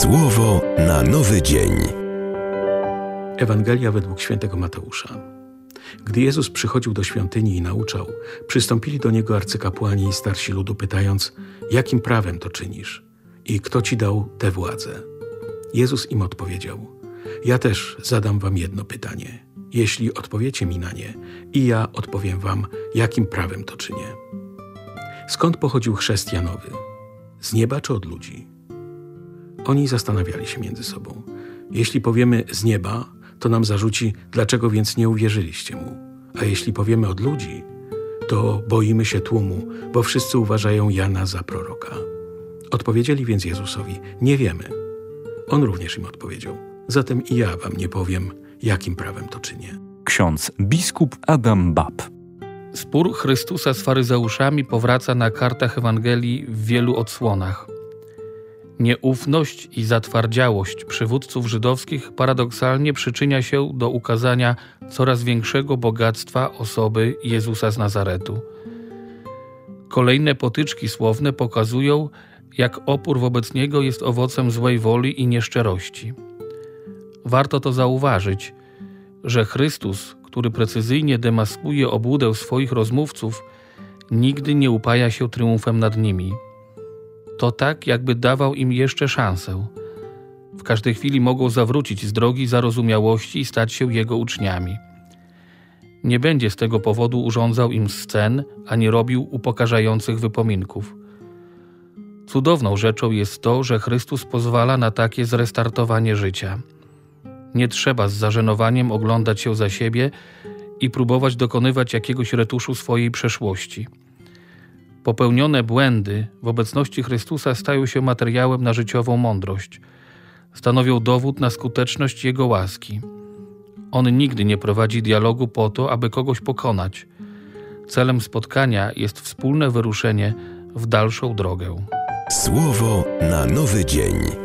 Słowo na nowy dzień. Ewangelia według świętego Mateusza. Gdy Jezus przychodził do świątyni i nauczał, przystąpili do Niego arcykapłani i starsi ludu, pytając: jakim prawem to czynisz? I kto Ci dał tę władzę? Jezus im odpowiedział: ja też zadam wam jedno pytanie. Jeśli odpowiecie mi na nie, i ja odpowiem wam, jakim prawem to czynię. Skąd pochodził chrzest Janowy? Z nieba czy od ludzi? Oni zastanawiali się między sobą. Jeśli powiemy z nieba, to nam zarzuci, dlaczego więc nie uwierzyliście mu. A jeśli powiemy od ludzi, to boimy się tłumu, bo wszyscy uważają Jana za proroka. Odpowiedzieli więc Jezusowi: nie wiemy. On również im odpowiedział: zatem i ja wam nie powiem, jakim prawem to czynię. Ksiądz biskup Adam Bab. Spór Chrystusa z faryzeuszami powraca na kartach Ewangelii w wielu odsłonach. Nieufność i zatwardziałość przywódców żydowskich paradoksalnie przyczynia się do ukazania coraz większego bogactwa osoby Jezusa z Nazaretu. Kolejne potyczki słowne pokazują, jak opór wobec Niego jest owocem złej woli i nieszczerości. Warto to zauważyć, że Chrystus, który precyzyjnie demaskuje obłudę swoich rozmówców, nigdy nie upaja się triumfem nad nimi. To tak, jakby dawał im jeszcze szansę. W każdej chwili mogą zawrócić z drogi zarozumiałości i stać się Jego uczniami. Nie będzie z tego powodu urządzał im scen, ani robił upokarzających wypominków. Cudowną rzeczą jest to, że Chrystus pozwala na takie zrestartowanie życia. Nie trzeba z zażenowaniem oglądać się za siebie i próbować dokonywać jakiegoś retuszu swojej przeszłości. Popełnione błędy w obecności Chrystusa stają się materiałem na życiową mądrość. Stanowią dowód na skuteczność Jego łaski. On nigdy nie prowadzi dialogu po to, aby kogoś pokonać. Celem spotkania jest wspólne wyruszenie w dalszą drogę. Słowo na nowy dzień.